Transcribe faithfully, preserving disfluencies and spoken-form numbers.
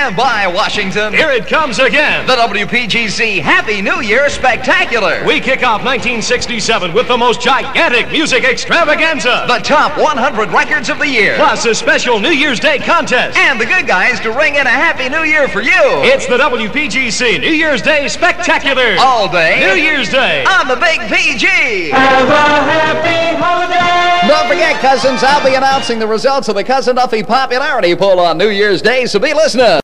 Stand by, Washington. Here it comes again. The W P G C Happy New Year Spectacular. We kick off nineteen sixty-seven with the most gigantic music extravaganza. The top one hundred records of the year. Plus a special New Year's Day contest. And the good guys to ring in a Happy New Year for you. It's the W P G C New Year's Day Spectacular. All day. New Year's Day. On the Big P G. Have a happy holiday. Don't forget, cousins, I'll be announcing the results of the Cousin Duffy popularity poll on New Year's Day, so be listening.